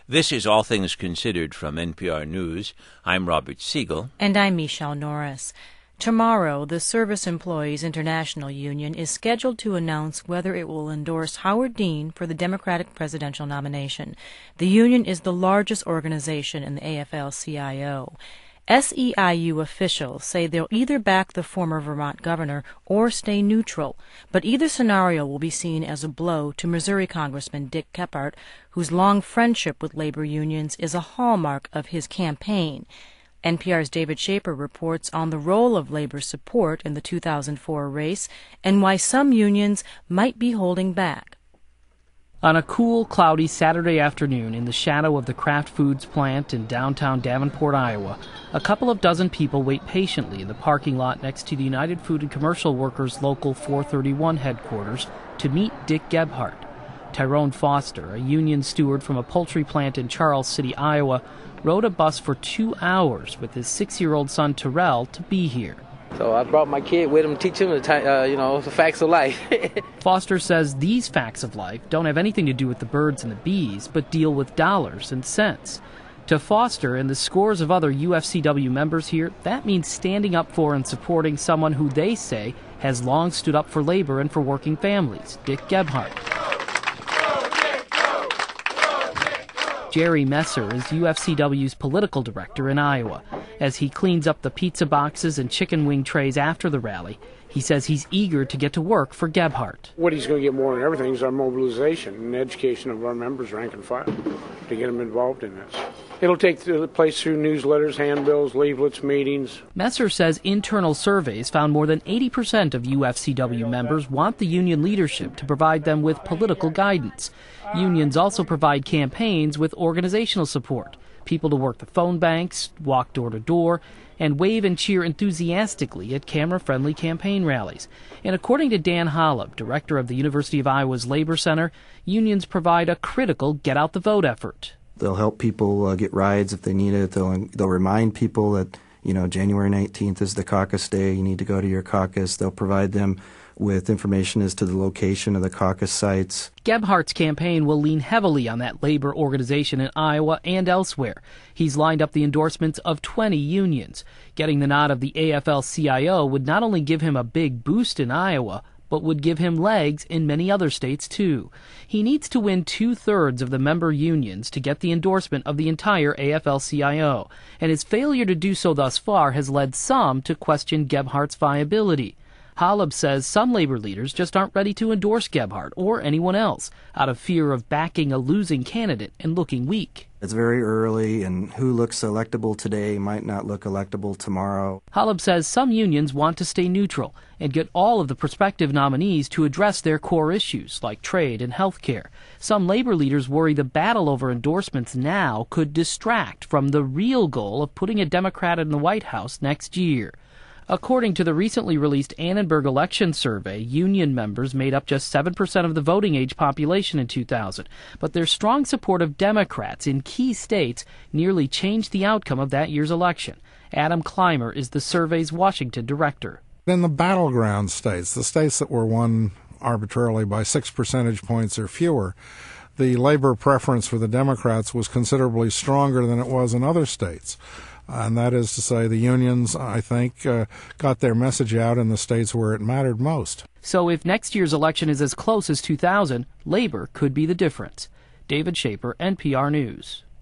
This is All Things Considered from NPR News. I'm Robert Siegel. And I'm Michelle Norris. Tomorrow, the Service Employees International Union is scheduled to announce whether it will endorse Howard Dean for the Democratic presidential nomination. The union is the largest organization in the AFL-CIO. SEIU officials say they'll either back the former Vermont governor or stay neutral, but either scenario will be seen as a blow to Missouri Congressman Dick Gephardt, whose long friendship with labor unions is a hallmark of his campaign. NPR's David Schaper reports on the role of labor support in the 2004 race and why some unions might be holding back. On a cool, cloudy Saturday afternoon in the shadow of the Kraft Foods plant in downtown Davenport, Iowa, a couple of dozen people wait patiently in the parking lot next to the United Food and Commercial Workers Local 431 headquarters to meet Dick Gephardt. Tyrone Foster, a union steward from a poultry plant in Charles City, Iowa, rode a bus for 2 hours with his 6-year-old son Terrell to be here. So I brought my kid with him, teach him the facts of life. Foster says these facts of life don't have anything to do with the birds and the bees, but deal with dollars and cents. To Foster and the scores of other UFCW members here, that means standing up for and supporting someone who they say has long stood up for labor and for working families, Dick Gephardt. Jerry Messer is UFCW's political director in Iowa. As he cleans up the pizza boxes and chicken wing trays after the rally, he says he's eager to get to work for Gephardt. What he's going to get more than everything is our mobilization and education of our members, rank and file, to get them involved in this. It'll take place through newsletters, handbills, leaflets, meetings. Messer says internal surveys found more than 80% of UFCW members want the union leadership to provide them with political guidance. Unions also provide campaigns with organizational support, people to work the phone banks, walk door to door, and wave and cheer enthusiastically at camera-friendly campaign rallies. And according to Dan Holub, director of the University of Iowa's Labor Center, unions provide a critical get-out-the-vote effort. They'll help people get rides if they need it. They'll remind people that, January 19th is the caucus day. You need to go to your caucus. They'll provide them with information as to the location of the caucus sites. Gephardt's campaign will lean heavily on that labor organization in Iowa and elsewhere. He's lined up the endorsements of 20 unions. Getting the nod of the AFL-CIO would not only give him a big boost in Iowa, but would give him legs in many other states, too. He needs to win 2/3 of the member unions to get the endorsement of the entire AFL-CIO, and his failure to do so thus far has led some to question Gephardt's viability. Holub says some labor leaders just aren't ready to endorse Gephardt or anyone else out of fear of backing a losing candidate and looking weak. It's very early, and who looks electable today might not look electable tomorrow. Holub says some unions want to stay neutral and get all of the prospective nominees to address their core issues like trade and health care. Some labor leaders worry the battle over endorsements now could distract from the real goal of putting a Democrat in the White House next year. According to the recently released Annenberg election survey, union members made up just 7% of the voting age population in 2000, but their strong support of Democrats in key states nearly changed the outcome of that year's election. Adam Clymer is the survey's Washington director. In the battleground states, the states that were won arbitrarily by 6 percentage points or fewer, the labor preference for the Democrats was considerably stronger than it was in other states. And that is to say, the unions, I think, got their message out in the states where it mattered most. So if next year's election is as close as 2000, labor could be the difference. David Schaper, NPR News.